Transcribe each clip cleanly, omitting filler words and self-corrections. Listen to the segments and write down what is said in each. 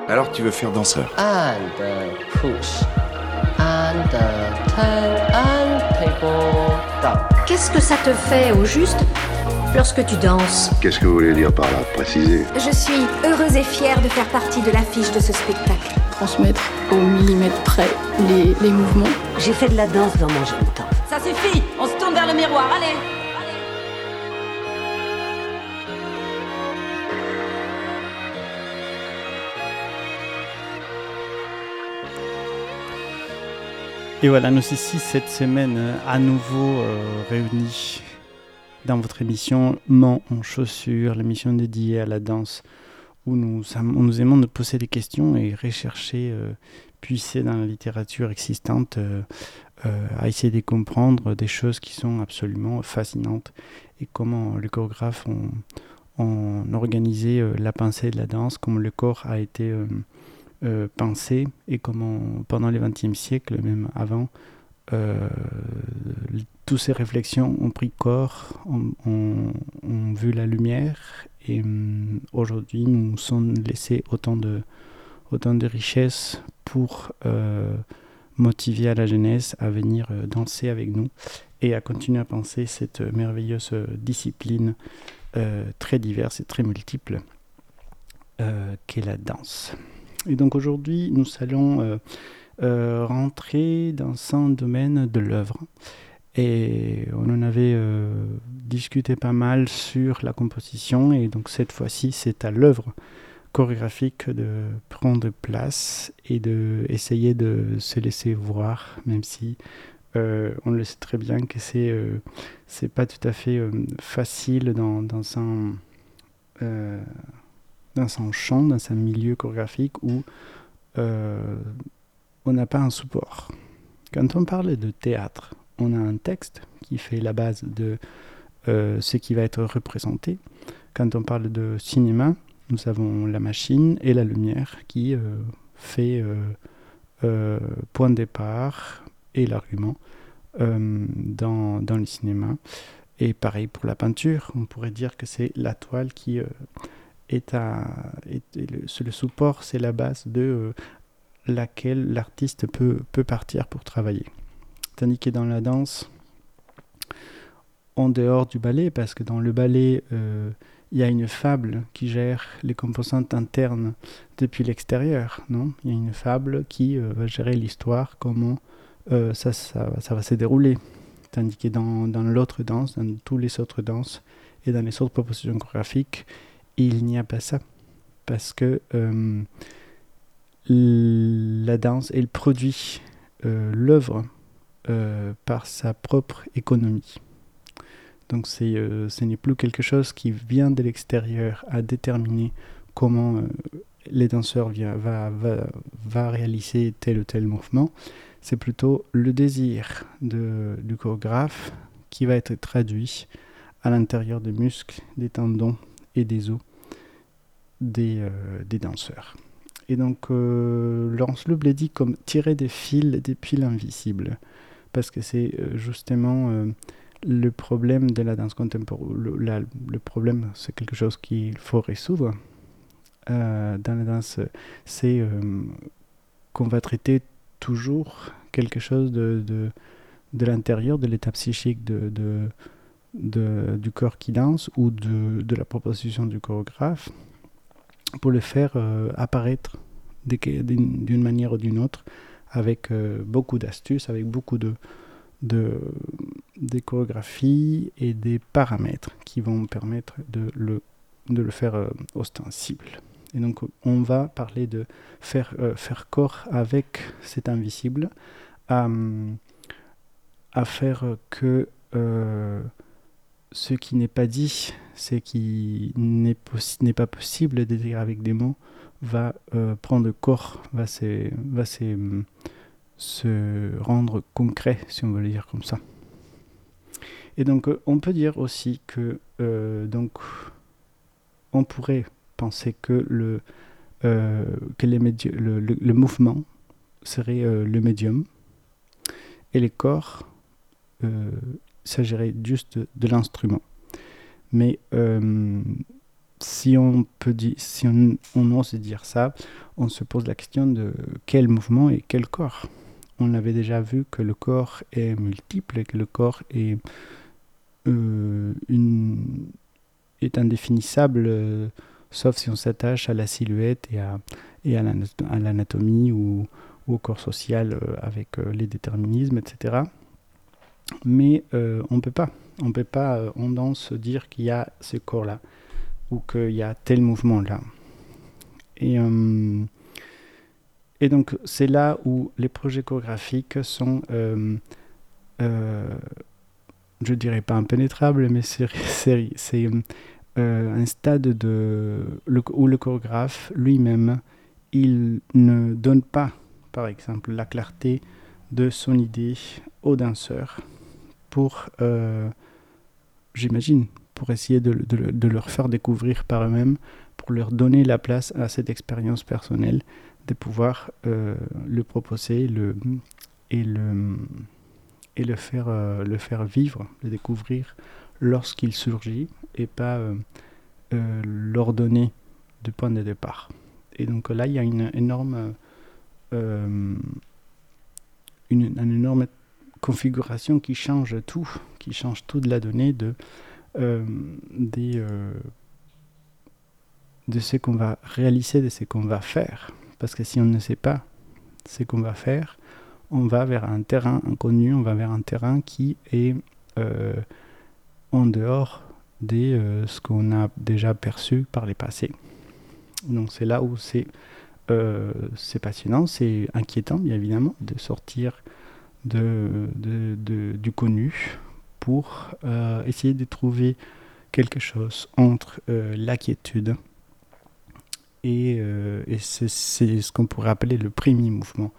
Alors tu veux faire danseur? And push. And turn and people down. Qu'est-ce que ça te fait au juste lorsque tu danses? Qu'est-ce que vous voulez dire par là? Préciser. Je suis heureuse et fière de faire partie de l'affiche de ce spectacle. Transmettre au millimètre près les mouvements. J'ai fait de la danse dans mon jeune temps. Ça suffit, on se tourne vers le miroir, allez. Et voilà, nous ici cette semaine à nouveau réunis dans votre émission Main en chaussures, l'émission dédiée à la danse, où nous aimons nous poser des questions et rechercher, puiser dans la littérature existante, à essayer de comprendre des choses qui sont absolument fascinantes et comment les chorégraphes ont organisé la pensée de la danse, comment le corps a été pensé et comment pendant le XXe siècle, même avant, toutes ces réflexions ont pris corps, ont vu la lumière et aujourd'hui nous sommes laissés autant de richesses pour motiver à la jeunesse à venir danser avec nous et à continuer à penser cette merveilleuse discipline très diverse et très multiple qu'est la danse. Et donc aujourd'hui, nous allons rentrer dans un domaine de l'œuvre. Et on en avait discuté pas mal sur la composition. Et donc cette fois-ci, c'est à l'œuvre chorégraphique de prendre place et d'essayer de se laisser voir, même si on le sait très bien que c'est pas tout à fait facile dans un champ, dans un milieu chorégraphique où on n'a pas un support. Quand on parle de théâtre, on a un texte qui fait la base de ce qui va être représenté. Quand on parle de cinéma, nous avons la machine et la lumière qui fait point de départ et l'argument dans le cinéma. Et pareil pour la peinture, on pourrait dire que c'est la toile qui le support, c'est la base de laquelle l'artiste peut partir pour travailler. Tandis que dans la danse, en dehors du ballet, parce que dans le ballet, il y a une fable qui gère les composantes internes depuis l'extérieur, non ? Il y a une fable qui va gérer l'histoire, comment ça va se dérouler. Tandis que dans l'autre danse, dans toutes les autres danses et dans les autres propositions chorégraphiques, il n'y a pas ça, parce que la danse, elle produit l'œuvre par sa propre économie. Donc ce n'est plus quelque chose qui vient de l'extérieur à déterminer comment les danseurs va réaliser tel ou tel mouvement. C'est plutôt le désir du chorégraphe qui va être traduit à l'intérieur des muscles, des tendons et des os des danseurs. Et donc Laurence Louble dit comme tirer des fils depuis l'invisible, parce que c'est justement le problème de la danse contemporaine. Le problème, c'est quelque chose qu'il faut résoudre dans la danse, c'est qu'on va traiter toujours quelque chose de l'intérieur, de l'état psychique du corps qui danse ou de la proposition du chorégraphe, pour le faire apparaître d'une manière ou d'une autre, avec beaucoup d'astuces, avec beaucoup de chorégraphies et des paramètres qui vont permettre de le faire ostensible. Et donc on va parler de faire corps avec cet invisible, à faire que ce qui n'est pas dit, ce qui n'est pas possible de dire avec des mots, va prendre corps, va se rendre concret, si on veut le dire comme ça. Et donc on peut dire aussi que on pourrait penser que le mouvement serait le médium et les corps s'agirait juste de l'instrument. Mais si on ose dire ça, on se pose la question de quel mouvement et quel corps. On avait déjà vu que le corps est multiple et que le corps est indéfinissable, sauf si on s'attache à la silhouette et à l'anatomie ou au corps social avec les déterminismes, etc. Mais on ne peut pas en danse dire qu'il y a ce corps-là ou qu'il y a tel mouvement-là. Et donc, c'est là où les projets chorégraphiques sont, je dirais pas impénétrables, mais c'est un stade où le chorégraphe lui-même, il ne donne pas, par exemple, la clarté de son idée aux danseurs pour, j'imagine, pour essayer de leur faire découvrir par eux-mêmes, pour leur donner la place à cette expérience personnelle, de pouvoir le proposer et le faire vivre, le découvrir lorsqu'il surgit et pas l'ordonner de point de départ. Et donc là, il y a une énorme configuration qui change tout de la donnée de ce qu'on va réaliser, de ce qu'on va faire. Parce que si on ne sait pas ce qu'on va faire, on va vers un terrain inconnu, on va vers un terrain qui est en dehors de ce qu'on a déjà perçu par les passés. Donc c'est là où c'est passionnant, c'est inquiétant bien évidemment de sortir du connu pour essayer de trouver quelque chose entre la quiétude et c'est ce qu'on pourrait appeler le premier mouvement.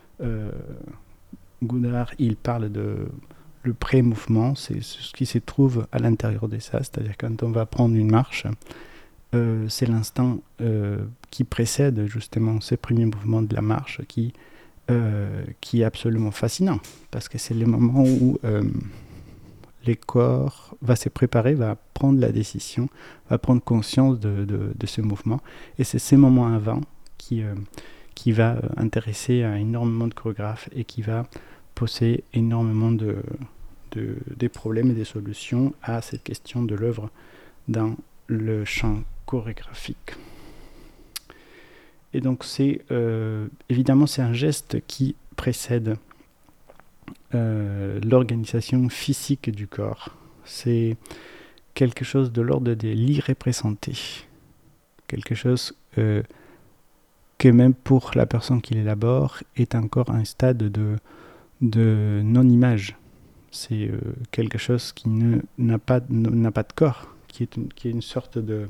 Goudard, il parle de le pré-mouvement, c'est ce qui se trouve à l'intérieur de ça, c'est-à-dire quand on va prendre une marche, c'est l'instant qui précède justement ce premier mouvement de la marche qui est absolument fascinant, parce que c'est le moment où le corps va se préparer, va prendre la décision, va prendre conscience de ce mouvement, et c'est ce moment avant qui va intéresser énormément de chorégraphes et qui va poser énormément des problèmes et des solutions à cette question de l'œuvre dans le champ chorégraphique. Et donc évidemment c'est un geste qui précède l'organisation physique du corps. C'est quelque chose de l'ordre de l'irréprésenté, quelque chose que même pour la personne qui l'élabore est encore un stade de non-image. C'est quelque chose qui n'a pas de corps, qui est une sorte de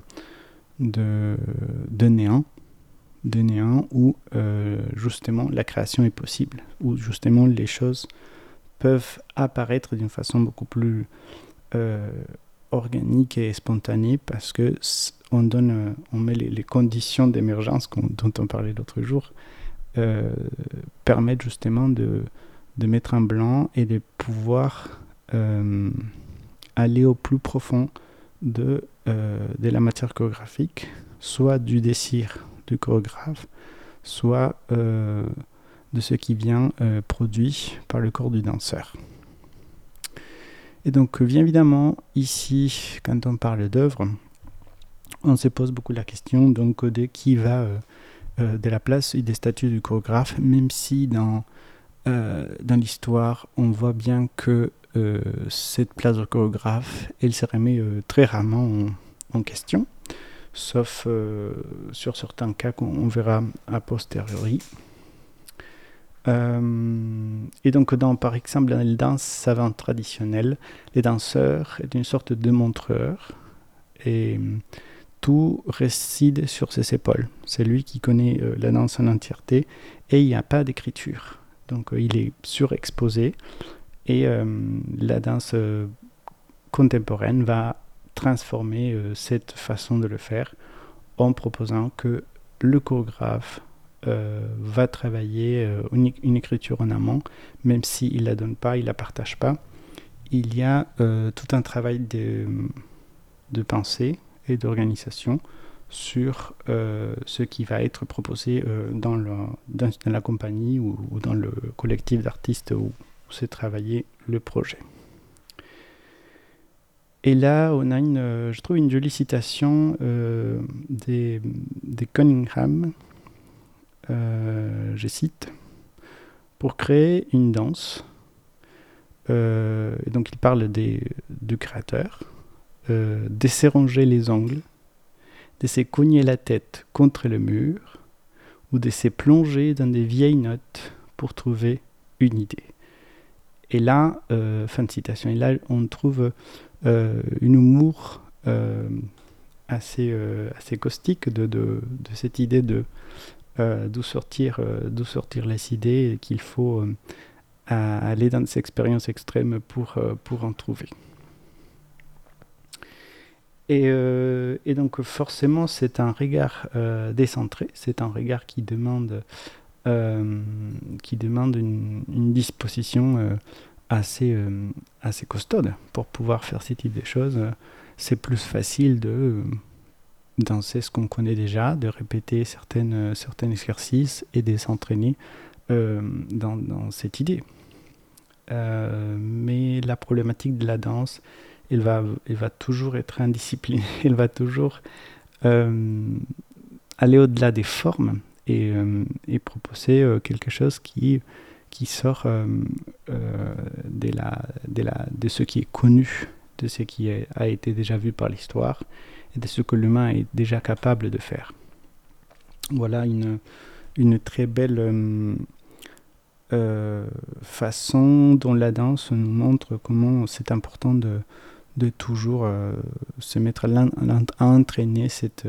néant, où justement la création est possible, où justement les choses peuvent apparaître d'une façon beaucoup plus organique et spontanée, parce que on met les conditions d'émergence dont on parlait l'autre jour, permettent justement de mettre un blanc et de pouvoir aller au plus profond de la matière chorégraphique, soit du désir du chorégraphe, soit de ce qui vient produit par le corps du danseur. Et donc, bien évidemment, ici, quand on parle d'œuvre, on se pose beaucoup la question donc, de qui va de la place et des statuts du chorégraphe, même si dans l'histoire, on voit bien que cette place de chorégraphe, elle se remet très rarement en question, sauf sur certains cas qu'on verra a posteriori. Et donc, par exemple, dans les danses savantes traditionnelles, les danseurs est une sorte de montreur et tout réside sur ses épaules. C'est lui qui connaît la danse en entièreté et il n'y a pas d'écriture. Donc, il est surexposé et la danse contemporaine va transformer cette façon de le faire en proposant que le chorégraphe va travailler une écriture en amont, même s'il ne la donne pas, il ne la partage pas. Il y a tout un travail de pensée et d'organisation sur ce qui va être proposé dans la compagnie ou dans le collectif d'artistes où s'est travaillé le projet. Et là, on a je trouve une jolie citation des Cunningham. Je cite: pour créer une danse, et donc il parle du créateur, de s'éronger les ongles, de se cogner la tête contre le mur, ou de se plonger dans des vieilles notes pour trouver une idée. Et là, fin de citation, et là on trouve une humour assez caustique de cette idée d'où sortir les idées, et qu'il faut aller dans des expériences extrêmes pour en trouver. Et donc forcément c'est un regard décentré, c'est un regard qui demande une disposition assez costaude pour pouvoir faire ce type de choses. C'est plus facile de danser ce qu'on connaît déjà, de répéter certains exercices et de s'entraîner dans cette idée. Mais la problématique de la danse, elle va toujours être indisciplinée, elle va toujours aller au-delà des formes et proposer quelque chose qui sort de ce qui est connu, de ce qui a été déjà vu par l'histoire et de ce que l'humain est déjà capable de faire. Voilà une très belle façon dont la danse nous montre comment c'est important de toujours se mettre à entraîner cet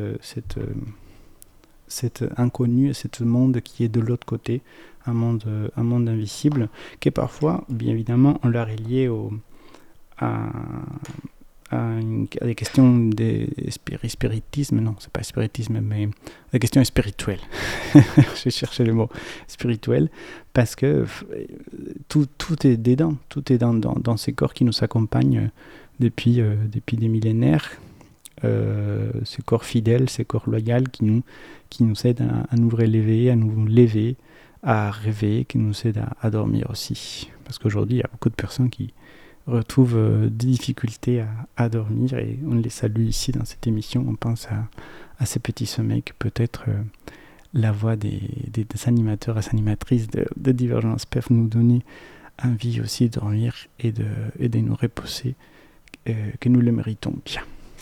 inconnu, ce monde qui est de l'autre côté, un monde invisible, qui parfois, bien évidemment, on l'a relié à des questions de spiritisme, non, c'est pas spiritisme, mais des questions spirituelles. J'ai cherché le mot spirituel, parce que tout est dedans, tout est dans ces corps qui nous accompagnent depuis des millénaires, ces corps fidèles, ces corps loyaux qui nous aident à nous relever, à nous lever, à rêver, qui nous aident à dormir aussi. Parce qu'aujourd'hui, il y a beaucoup de personnes qui retrouvent des difficultés à dormir, et on les salue ici dans cette émission. On pense à ces petits sommeils que peut-être la voix des animateurs et animatrices de Divergence peuvent nous donner envie aussi de dormir et de nous reposer, que nous le méritons bien.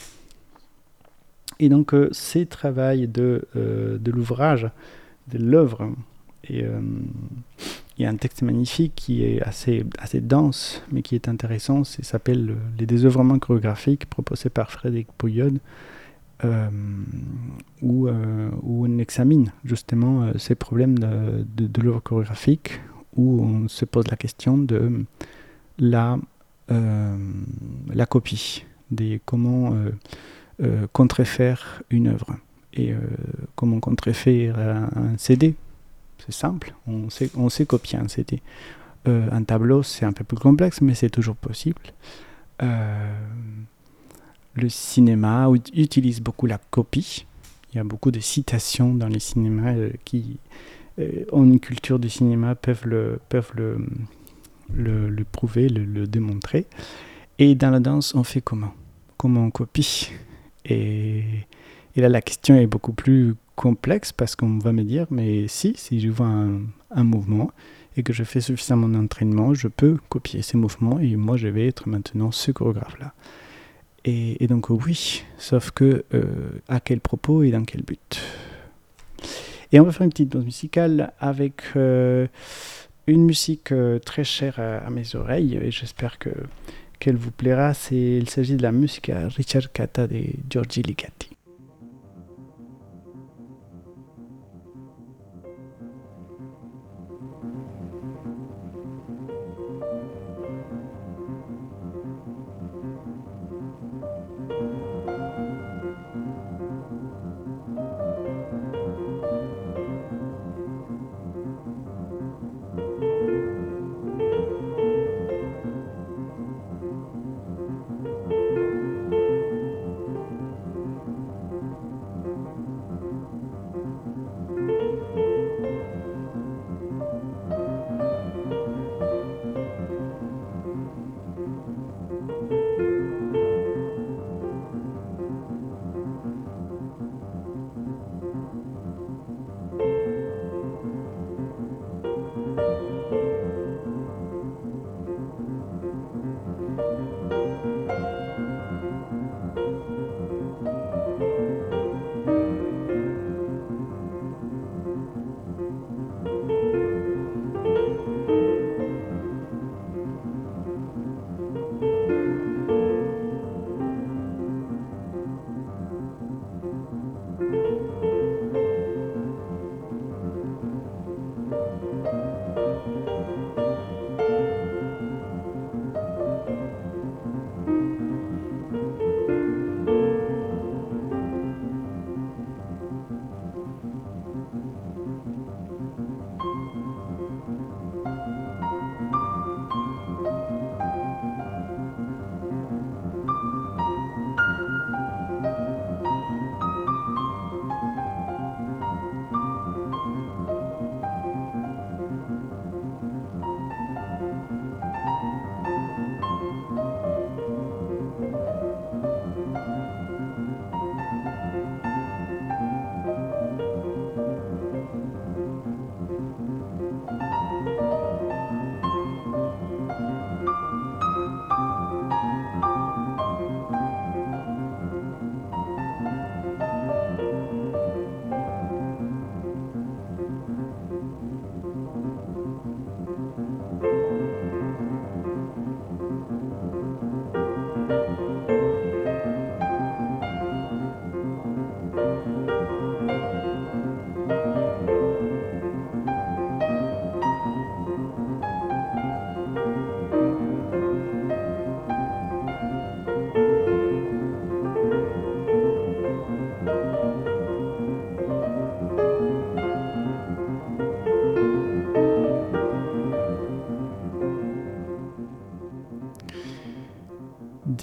Et donc, ces travails de l'ouvrage, de l'œuvre, et il y a un texte magnifique qui est assez dense, mais qui est intéressant. Ça s'appelle Les désœuvrements chorégraphiques, proposé par Frédéric Pouillod, où on examine justement ces problèmes de l'œuvre chorégraphique, où on se pose la question de la copie, de comment contrefaire une œuvre, et comment contrefaire un CD. C'est simple, on sait copier un CD. Un tableau, c'est un peu plus complexe, mais c'est toujours possible. Le cinéma utilise beaucoup la copie. Il y a beaucoup de citations dans les cinémas qui, en une culture du cinéma, peuvent le prouver, le démontrer. Et dans la danse, on fait comment on copie? Et là, la question est beaucoup plus complexe, parce qu'on va me dire, mais si je vois un mouvement et que je fais suffisamment d'entraînement, je peux copier ces mouvements, et moi je vais être maintenant ce chorégraphe-là. Et donc oui, sauf que à quel propos et dans quel but? Et on va faire une petite pause musicale avec une musique très chère à mes oreilles, et j'espère qu'elle vous plaira. Il s'agit de la musique à Ricercata de Giorgi Ligeti.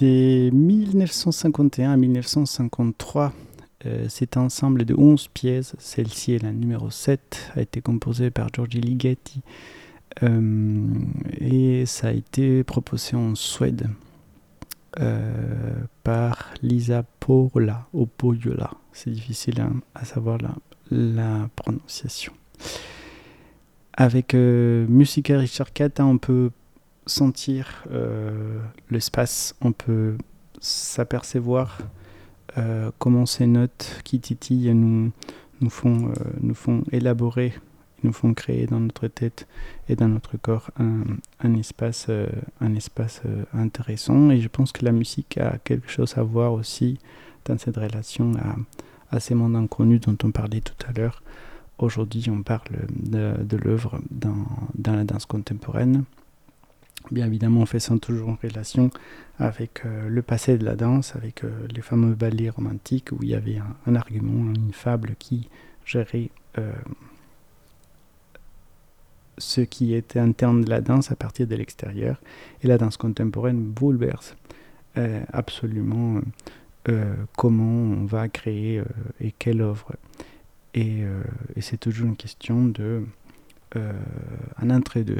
De 1951 à 1953, cet ensemble de 11 pièces, celle-ci est la numéro 7, a été composée par Giorgi Ligeti et ça a été proposé en Suède par Lisa Pohjola, ou Pohjola. C'est difficile à savoir la prononciation. Avec Musica Ricercata, on peut sentir l'espace, on peut s'apercevoir comment ces notes qui titillent nous font élaborer, nous font créer dans notre tête et dans notre corps un espace intéressant. Et je pense que la musique a quelque chose à voir aussi dans cette relation à ces mondes inconnus dont on parlait tout à l'heure. Aujourd'hui, on parle de l'œuvre dans la danse contemporaine. Bien évidemment, on fait ça toujours en relation avec le passé de la danse, avec les fameux ballets romantiques où il y avait un argument, une fable qui gérait ce qui était interne de la danse à partir de l'extérieur. Et la danse contemporaine bouleverse absolument comment on va créer et quelle œuvre. Et c'est toujours une question de un entre-deux,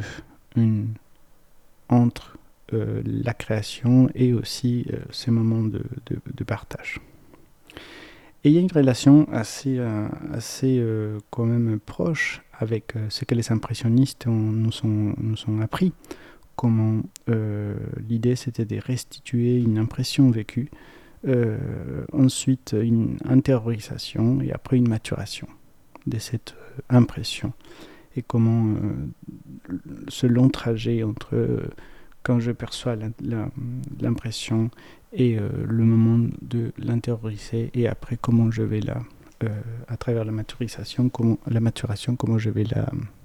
entre la création et aussi ce moment de partage. Et il y a une relation assez quand même proche avec ce que les impressionnistes nous ont appris, comment l'idée c'était de restituer une impression vécue, ensuite une intériorisation et après une maturation de cette impression. Et comment ce long trajet entre quand je perçois l'impression et le moment de l'intérioriser et après comment je vais à travers la maturation, comment je vais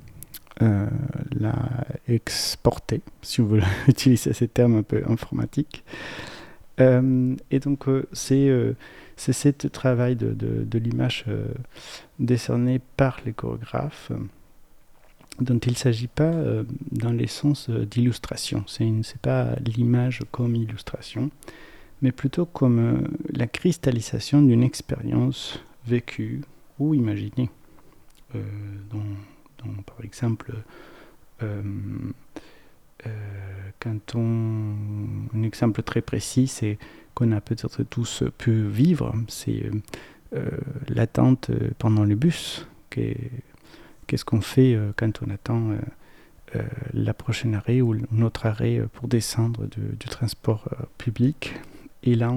la exporter, si vous voulez utiliser ces termes un peu informatiques. Et donc c'est ce travail de l'image décerné par les chorégraphes dont il ne s'agit pas dans les sens d'illustration. C'est pas l'image comme illustration, mais plutôt comme la cristallisation d'une expérience vécue ou imaginée. Par exemple, un exemple très précis, c'est qu'on a peut-être tous pu vivre, c'est l'attente pendant le bus. Qu'est-ce qu'on fait quand on attend la prochaine arrêt ou notre arrêt pour descendre du transport public. Et là,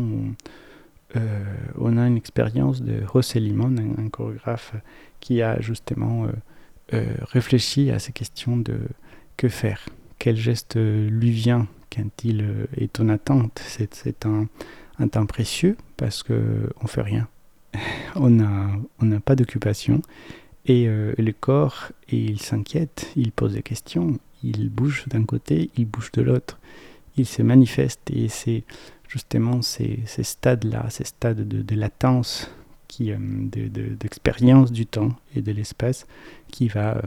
on a une expérience de José Limón, un chorégraphe qui a justement réfléchi à ces questions de que faire, quel geste lui vient quand il est en attente. C'est un temps précieux parce qu'on ne fait rien. On n'a pas d'occupation. Et le corps, il s'inquiète, il pose des questions, il bouge d'un côté, il bouge de l'autre, il se manifeste. Et c'est justement ces stades-là, ces stades de latence, d'expérience du temps et de l'espace qui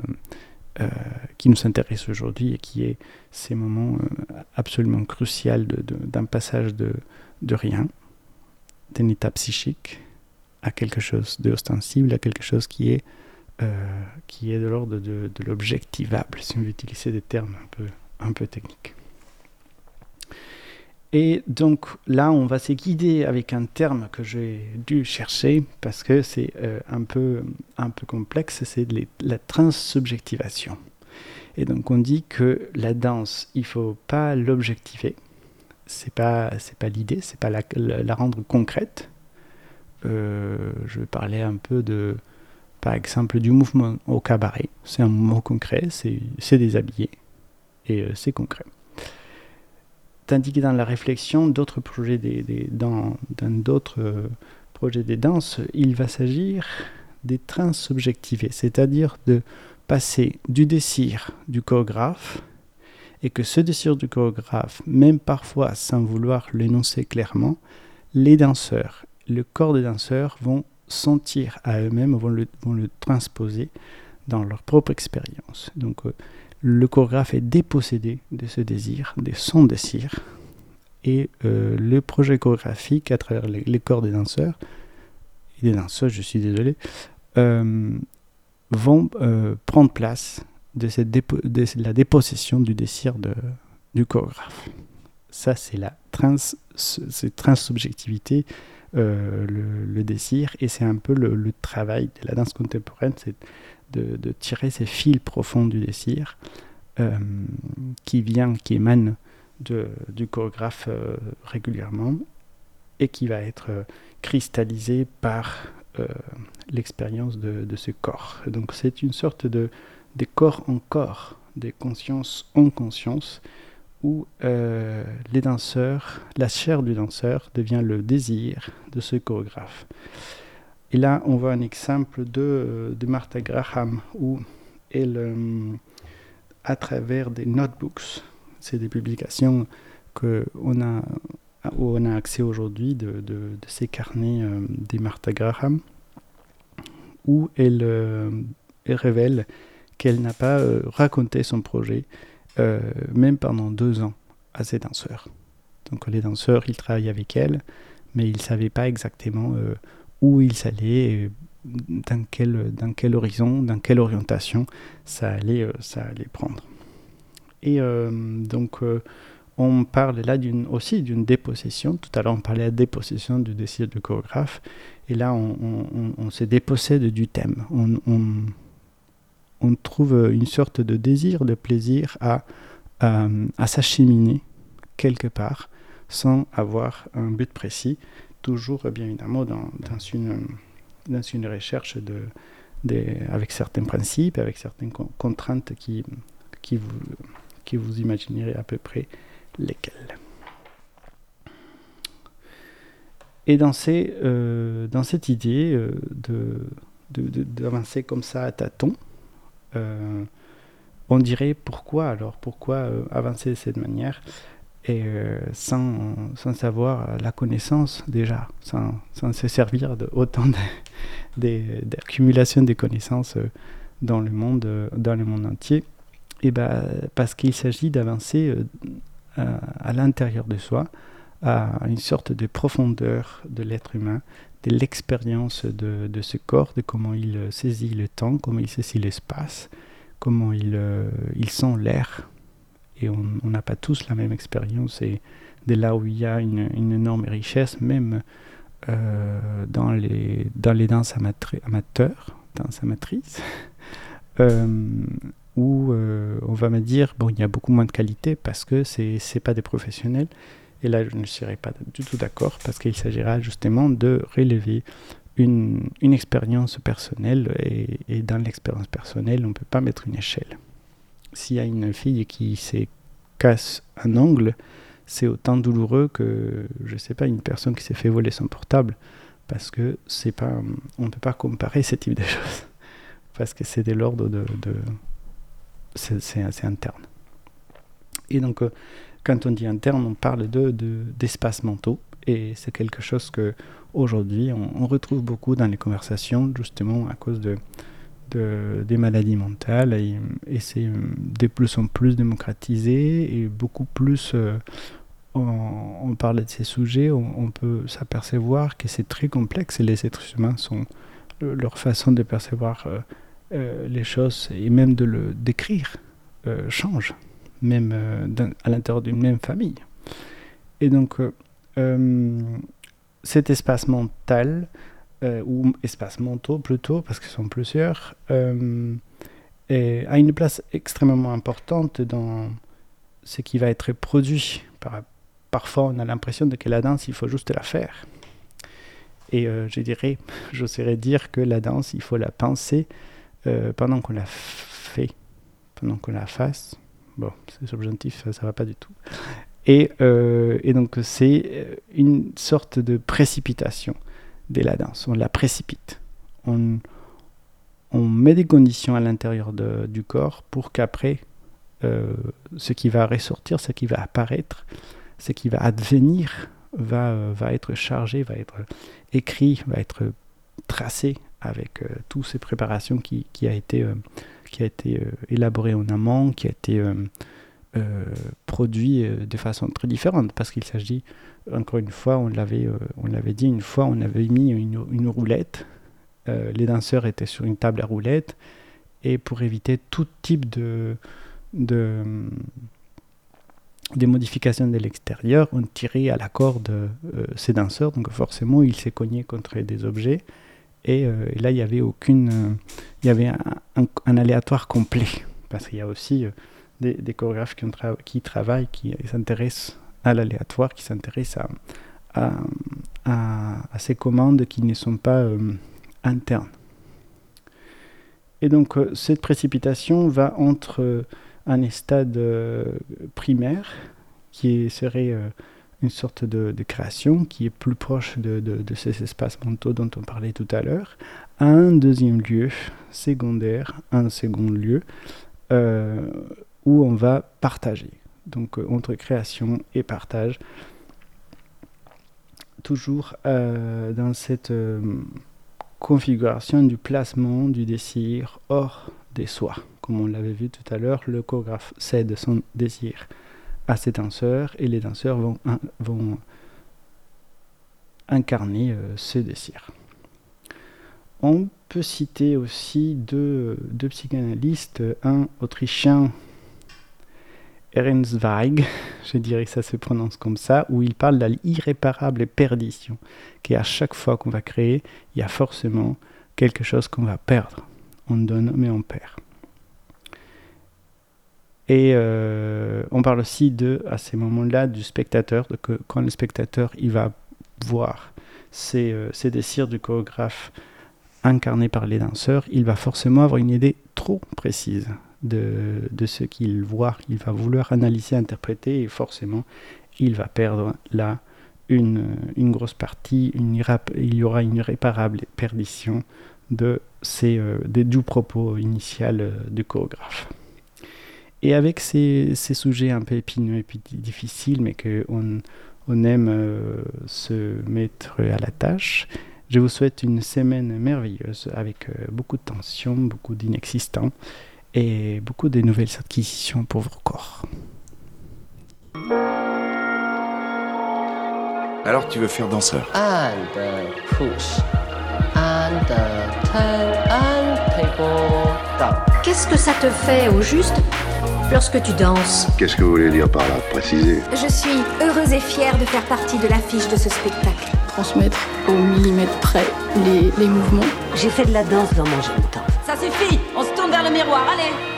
nous intéresse aujourd'hui et qui est ces moments absolument cruciaux d'un passage de rien, d'un état psychique à quelque chose d'ostensible, à quelque chose qui est de l'ordre de l'objectivable, si on veut utiliser des termes un peu techniques. Et donc là, on va se guider avec un terme que j'ai dû chercher parce que c'est un peu complexe, c'est la transsubjectivation. Et donc on dit que la danse, il ne faut pas l'objectiver, c'est pas l'idée, c'est pas la rendre concrète. Je vais parler un peu par exemple, du mouvement au cabaret. C'est un mouvement concret, c'est déshabillé et c'est concret. Tandis que dans la réflexion d'autres projets dans d'autres projets de danse, il va s'agir de transsubjectiver, c'est-à-dire de passer du désir du chorégraphe et que ce désir du chorégraphe, même parfois sans vouloir l'énoncer clairement, les danseurs, le corps des danseurs vont sentir à eux-mêmes, vont le transposer dans leur propre expérience. Donc le chorégraphe est dépossédé de ce désir, de son désir, et le projet chorégraphique à travers les corps des danseurs, et des danseuses, je suis désolé, vont prendre place de la dépossession du désir du chorégraphe. Ça, c'est la transsubjectivité, le désir, et c'est un peu le travail de la danse contemporaine, c'est de tirer ces fils profonds du désir qui émane du chorégraphe régulièrement et qui va être cristallisé par l'expérience de ce corps. Donc c'est une sorte de corps en corps, des consciences en conscience, où les danseurs, la chair du danseur devient le désir de ce chorégraphe. Et là, on voit un exemple de Martha Graham, où elle, à travers des notebooks, c'est des publications où on a accès aujourd'hui de ces carnets des Martha Graham, où elle révèle qu'elle n'a pas raconté son projet, même pendant 2 ans, à ses danseurs. Donc les danseurs, ils travaillaient avec elle, mais ils ne savaient pas exactement où ils allaient, dans quel horizon, dans quelle orientation ça allait prendre. Et donc, on parle là aussi d'une dépossession. Tout à l'heure, on parlait de la dépossession du désir du chorégraphe. Et là, on se dépossède du thème. On trouve une sorte de désir, de plaisir à s'acheminer quelque part sans avoir un but précis. Toujours, bien évidemment, dans une recherche avec certains principes, avec certaines contraintes qui vous imaginerez à peu près lesquelles. Et dans cette idée d'avancer comme ça à tâtons, on dirait pourquoi avancer de cette manière et sans savoir la connaissance déjà, sans se servir d'autant d'accumulation de connaissances dans le monde entier. Et parce qu'il s'agit d'avancer à l'intérieur de soi, à une sorte de profondeur de l'être humain, de l'expérience de ce corps, de comment il saisit le temps, comment il saisit l'espace, comment il sent l'air. Et on n'a pas tous la même expérience, et de là où il y a une énorme richesse, même dans les danses amateurs, danses amatrices, où on va me dire, il y a beaucoup moins de qualité parce que c'est pas des professionnels. Et là, je ne serai pas du tout d'accord, parce qu'il s'agira justement de relever une expérience personnelle, et dans l'expérience personnelle, on ne peut pas mettre une échelle. S'il y a une fille qui se casse un ongle, c'est autant douloureux que, je ne sais pas, une personne qui s'est fait voler son portable, parce que on ne peut pas comparer ce type de choses, parce que c'est de l'ordre c'est interne. Et donc, quand on dit interne, on parle d'espaces mentaux, et c'est quelque chose que aujourd'hui on retrouve beaucoup dans les conversations, justement à cause des maladies mentales, et c'est de plus en plus démocratisé, et beaucoup plus on parle de ces sujets, on peut s'apercevoir que c'est très complexe, et les êtres humains leur façon de percevoir les choses, et même de le décrire, change, même à l'intérieur d'une même famille. Et donc cet espace mental, ou espaces mentaux plutôt, parce qu'ils sont plusieurs, a une place extrêmement importante dans ce qui va être produit. Parfois, on a l'impression que la danse, il faut juste la faire. Et j'oserais dire que la danse, il faut la penser pendant qu'on la fait, pendant qu'on la fasse. Bon, c'est subjonctif, ça va pas du tout. Et donc, c'est une sorte de précipitation de la danse. On la précipite. On met des conditions à l'intérieur du corps pour qu'après, ce qui va ressortir, ce qui va apparaître, ce qui va advenir, va être chargé, va être écrit, va être tracé avec toutes ces préparations qui a été élaborées en amont, qui a été produit de façon très différente, parce qu'il s'agit, encore une fois, on l'avait dit une fois, on avait mis une roulette, les danseurs étaient sur une table à roulettes, et pour éviter tout type des modifications de l'extérieur, on tirait à la corde ces danseurs, donc forcément ils se cognaient contre des objets, et là il y avait un aléatoire complet, parce qu'il y a aussi des chorégraphes qui travaillent, qui s'intéressent à l'aléatoire, qui s'intéressent à ces commandes qui ne sont pas internes. Et donc cette précipitation va entre un stade primaire, qui serait une sorte de création, qui est plus proche de ces espaces mentaux dont on parlait tout à l'heure, à un deuxième lieu secondaire, un second lieu, où on va partager. Donc entre création et partage, toujours dans cette configuration du placement du désir hors des soi. Comme on l'avait vu tout à l'heure, le chorégraphe cède son désir à ses danseurs, et les danseurs vont incarner ce désir. On peut citer aussi deux psychanalystes, un autrichien, Ernst Zweig, je dirais que ça se prononce comme ça, où il parle de l'irréparable perdition, qu'à chaque fois qu'on va créer, il y a forcément quelque chose qu'on va perdre. On donne, mais on perd. Et on parle aussi à ces moments-là du spectateur, que quand le spectateur il va voir ces désirs du chorégraphe incarnés par les danseurs, il va forcément avoir une idée trop précise de ce qu'il voit, il va vouloir analyser, interpréter, et forcément il va perdre là une grosse partie, il y aura une irréparable perdition du propos initial du chorégraphe. Et avec ces sujets un peu épineux et puis difficiles, mais qu'on aime se mettre à la tâche, je vous souhaite une semaine merveilleuse avec beaucoup de tension, beaucoup d'inexistants et beaucoup de nouvelles acquisitions pour vos corps. Alors tu veux faire danseur? And push. And turn and people down. Qu'est-ce que ça te fait au juste lorsque tu danses? Qu'est-ce que vous voulez dire par là? Préciser. Je suis heureuse et fière de faire partie de l'affiche de ce spectacle. Transmettre au millimètre près les mouvements. J'ai fait de la danse dans mon jeune temps. Ça suffit, on se tourne vers le miroir, allez.